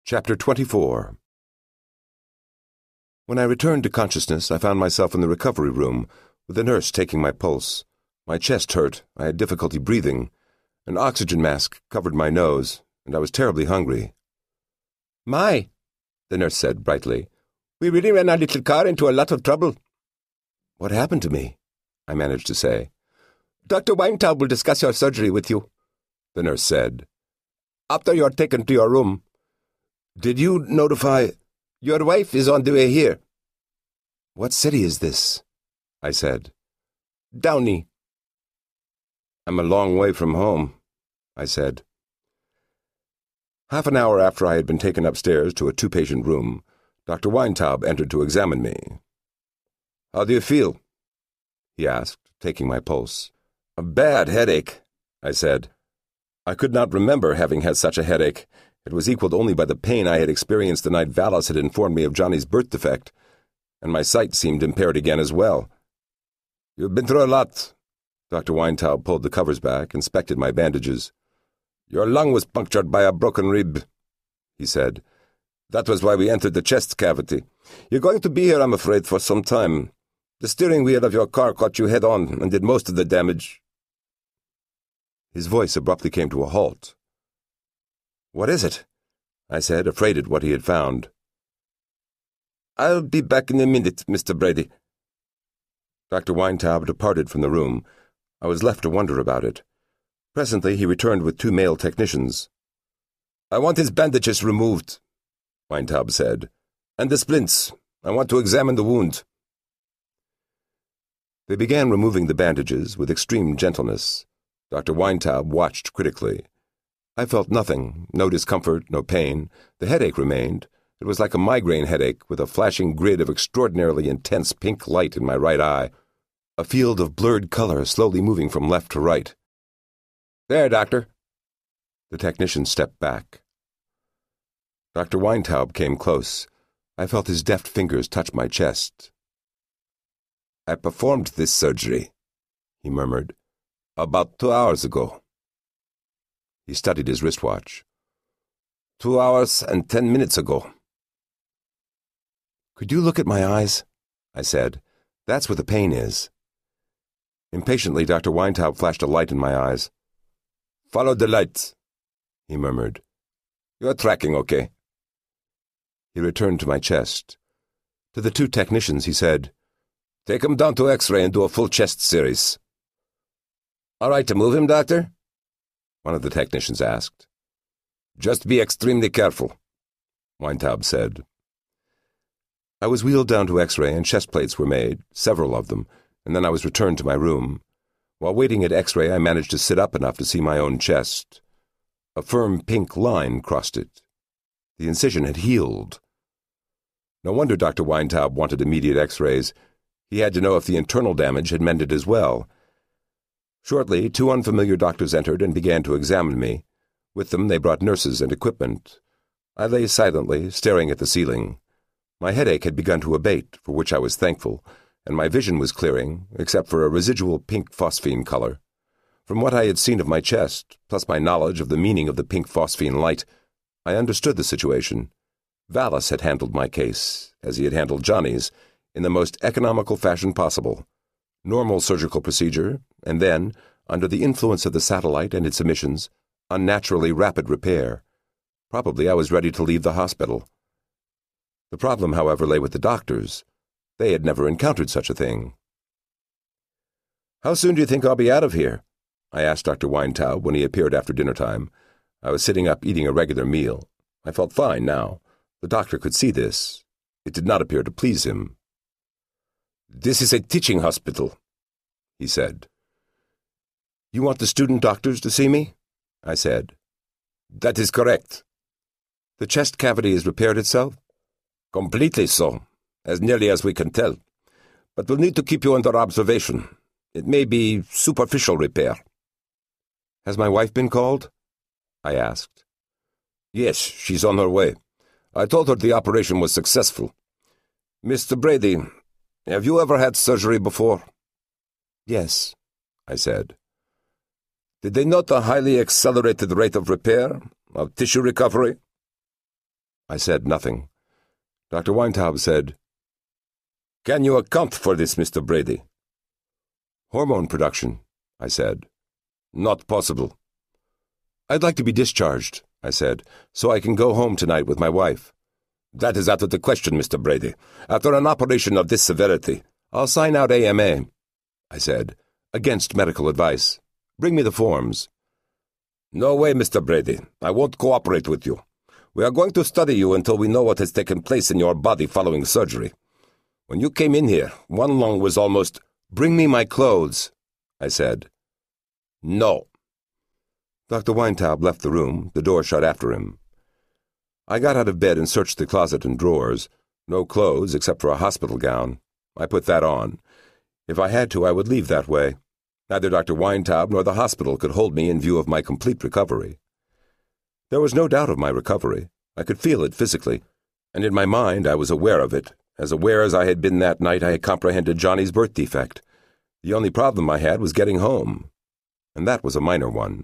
Chapter 24. When I returned to consciousness, I found myself in the recovery room, with a nurse taking my pulse. My chest hurt, I had difficulty breathing. An oxygen mask covered my nose, and I was terribly hungry. "My," the nurse said brightly, "we really ran our little car into a lot of trouble." "What happened to me?" I managed to say. "Dr. Weintraub will discuss your surgery with you," the nurse said, "after you're taken to your room." "Did you notify—" "Your wife is on the way here." "What city is this?" I said. "Downey." "I'm a long way from home," I said. Half an hour after I had been taken upstairs to a two-patient room, Dr. Weintraub entered to examine me. "How do you feel?" he asked, taking my pulse. "A bad headache," I said. I could not remember having had such a headache. It was equaled only by the pain I had experienced the night Valis had informed me of Johnny's birth defect, and my sight seemed impaired again as well. "You've been through a lot." Dr. Weintraub pulled the covers back, inspected my bandages. "Your lung was punctured by a broken rib," he said. "That was why we entered the chest cavity. You're going to be here, I'm afraid, for some time. The steering wheel of your car caught you head-on and did most of the damage." His voice abruptly came to a halt. "What is it?" I said, afraid at what he had found. "I'll be back in a minute, Mr. Brady." Dr. Weintraub departed from the room. I was left to wonder about it. Presently he returned with two male technicians. "I want his bandages removed," Weintraub said, "and the splints. I want to examine the wound." They began removing the bandages with extreme gentleness. Dr. Weintraub watched critically. I felt nothing, no discomfort, no pain. The headache remained. It was like a migraine headache with a flashing grid of extraordinarily intense pink light in my right eye, a field of blurred color slowly moving from left to right. "There, doctor." The technician stepped back. Dr. Weintraub came close. I felt his deft fingers touch my chest. "I performed this surgery," he murmured, "about 2 hours ago." He studied his wristwatch. 2 hours and 10 minutes ago. "Could you look at my eyes?" I said. "That's where the pain is." Impatiently, Dr. Weintraub flashed a light in my eyes. "Follow the light," he murmured. "You're tracking okay." He returned to my chest. To the two technicians, he said, "Take him down to X-ray and do a full chest series." "All right to move him, doctor?" one of the technicians asked. "Just be extremely careful," Weintraub said. I was wheeled down to X-ray and chest plates were made, several of them, and then I was returned to my room. While waiting at X-ray, I managed to sit up enough to see my own chest. A firm pink line crossed it. The incision had healed. No wonder Dr. Weintraub wanted immediate X-rays. He had to know if the internal damage had mended as well. Shortly, two unfamiliar doctors entered and began to examine me. With them they brought nurses and equipment. I lay silently, staring at the ceiling. My headache had begun to abate, for which I was thankful, and my vision was clearing, except for a residual pink phosphine color. From what I had seen of my chest, plus my knowledge of the meaning of the pink phosphine light, I understood the situation. Valis had handled my case, as he had handled Johnny's, in the most economical fashion possible. Normal surgical procedure, and then, under the influence of the satellite and its emissions, unnaturally rapid repair. Probably I was ready to leave the hospital. The problem, however, lay with the doctors. They had never encountered such a thing. "How soon do you think I'll be out of here?" I asked Dr. Weintraub when he appeared after dinner time. I was sitting up eating a regular meal. I felt fine now. The doctor could see this. It did not appear to please him. "This is a teaching hospital," he said. "You want the student doctors to see me?" I said. "That is correct." "The chest cavity has repaired itself?" "Completely so, as nearly as we can tell. But we'll need to keep you under observation. It may be superficial repair." "Has my wife been called?" I asked. "Yes, she's on her way. I told her the operation was successful. Mr. Brady, have you ever had surgery before?" "Yes," I said. "Did they note a highly accelerated rate of repair, of tissue recovery?" I said nothing. Dr. Weintraub said, "Can you account for this, Mr. Brady?" "Hormone production," I said. "Not possible." "I'd like to be discharged," I said, "so I can go home tonight with my wife." "That is out of the question, Mr. Brady. After an operation of this severity—" "I'll sign out AMA," I said, "against medical advice. Bring me the forms." "No way, Mr. Brady. I won't cooperate with you. We are going to study you until we know what has taken place in your body following surgery. When you came in here, one lung was almost—" "Bring me my clothes," I said. "No." Dr. Weintraub left the room, the door shut after him. I got out of bed and searched the closet and drawers. No clothes except for a hospital gown. I put that on. If I had to, I would leave that way. Neither Dr. Weintraub nor the hospital could hold me in view of my complete recovery. There was no doubt of my recovery. I could feel it physically, and in my mind I was aware of it, as aware as I had been that night I had comprehended Johnny's birth defect. The only problem I had was getting home, and that was a minor one.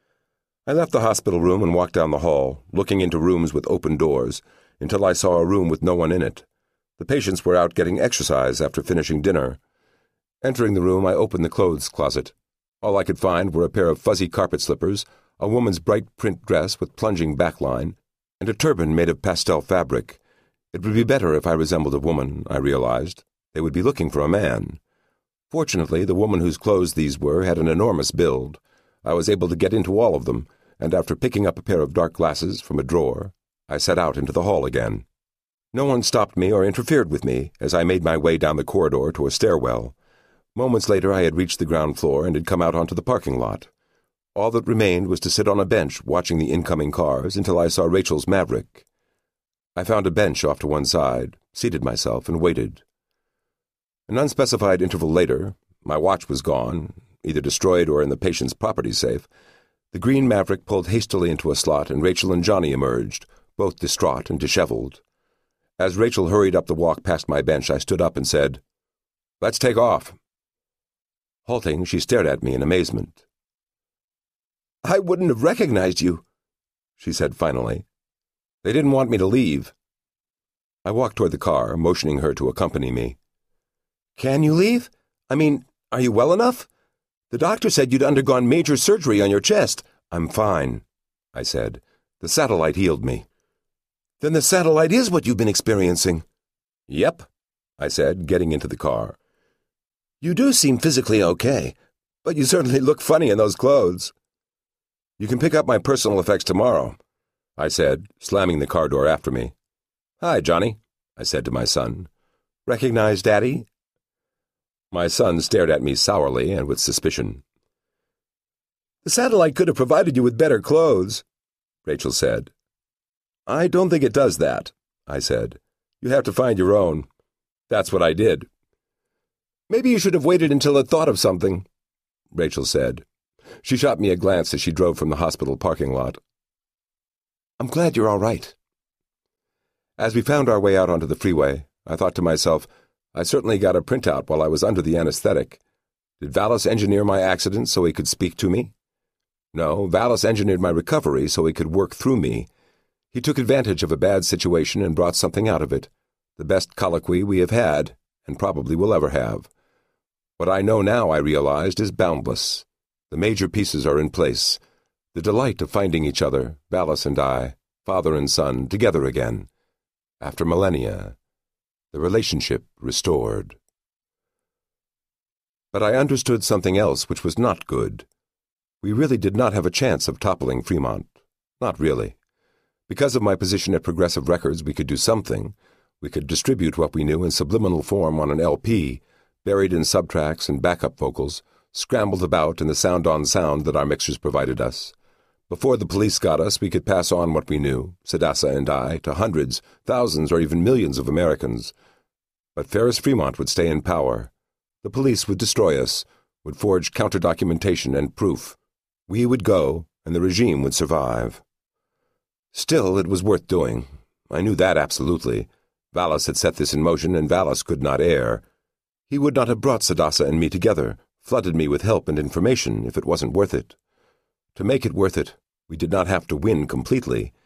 I left the hospital room and walked down the hall, looking into rooms with open doors, until I saw a room with no one in it. The patients were out getting exercise after finishing dinner. Entering the room, I opened the clothes closet. All I could find were a pair of fuzzy carpet slippers, a woman's bright print dress with plunging backline, and a turban made of pastel fabric. It would be better if I resembled a woman, I realized. They would be looking for a man. Fortunately, the woman whose clothes these were had an enormous build. I was able to get into all of them, and after picking up a pair of dark glasses from a drawer, I set out into the hall again. No one stopped me or interfered with me as I made my way down the corridor to a stairwell. Moments later I had reached the ground floor and had come out onto the parking lot. All that remained was to sit on a bench watching the incoming cars until I saw Rachel's Maverick. I found a bench off to one side, seated myself, and waited. An unspecified interval later, my watch was gone, either destroyed or in the patient's property safe. The green Maverick pulled hastily into a slot, and Rachel and Johnny emerged, both distraught and disheveled. As Rachel hurried up the walk past my bench, I stood up and said, "Let's take off." Halting, she stared at me in amazement. "I wouldn't have recognized you," she said finally. "They didn't want me to leave." I walked toward the car, motioning her to accompany me. "Can you leave? I mean, are you well enough? The doctor said you'd undergone major surgery on your chest." "I'm fine," I said. "The satellite healed me." "Then the satellite is what you've been experiencing." "Yep," I said, getting into the car. "You do seem physically okay, but you certainly look funny in those clothes." "You can pick up my personal effects tomorrow," I said, slamming the car door after me. "Hi, Johnny," I said to my son. "Recognize Daddy?" My son stared at me sourly and with suspicion. "The satellite could have provided you with better clothes," Rachel said. "I don't think it does that," I said. "You have to find your own." "That's what I did." "Maybe you should have waited until it thought of something," Rachel said. She shot me a glance as she drove from the hospital parking lot. "I'm glad you're all right." As we found our way out onto the freeway, I thought to myself, I certainly got a printout while I was under the anesthetic. Did Vallis engineer my accident so he could speak to me? No, Vallis engineered my recovery so he could work through me. He took advantage of a bad situation and brought something out of it. The best colloquy we have had, and probably will ever have. What I know now, I realized, is boundless. The major pieces are in place. The delight of finding each other, Vallis and I, father and son, together again. After millennia, the relationship restored. But I understood something else which was not good. We really did not have a chance of toppling Fremont. Not really. Because of my position at Progressive Records, we could do something. We could distribute what we knew in subliminal form on an LP, buried in subtracks and backup vocals, scrambled about in the sound-on-sound that our mixers provided us. Before the police got us, we could pass on what we knew, Sadassa and I, to hundreds, thousands, or even millions of Americans. But Ferris Fremont would stay in power. The police would destroy us, would forge counter-documentation and proof. We would go, and the regime would survive. Still, it was worth doing. I knew that absolutely. Vallis had set this in motion, and Vallis could not err. He would not have brought Sadassa and me together, flooded me with help and information, if it wasn't worth it. To make it worth it, we did not have to win completely.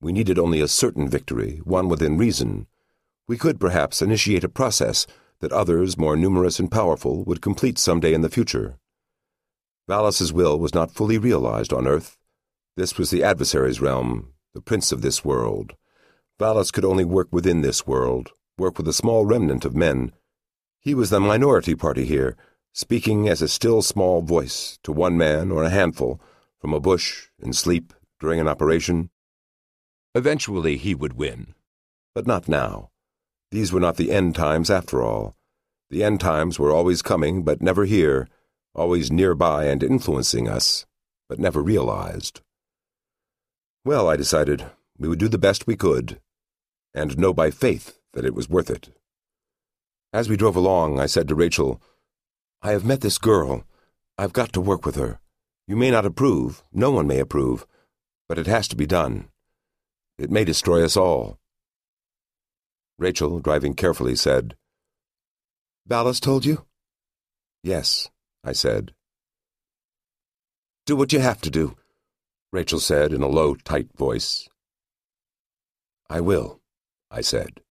We needed only a certain victory, one within reason. We could perhaps initiate a process that others, more numerous and powerful, would complete someday in the future. Valus's will was not fully realized on Earth. This was the adversary's realm, the prince of this world. Valus could only work within this world, work with a small remnant of men. He was the minority party here, speaking as a still small voice to one man or a handful, from a bush, in sleep, during an operation. Eventually he would win. But not now. These were not the end times after all. The end times were always coming, but never here, always nearby and influencing us, but never realized. Well, I decided, we would do the best we could, and know by faith that it was worth it. As we drove along, I said to Rachel, "I have met this girl. I've got to work with her. You may not approve, no one may approve, but it has to be done. It may destroy us all." Rachel, driving carefully, said, "Valus told you?" "Yes," I said. "Do what you have to do," Rachel said in a low, tight voice. "I will," I said.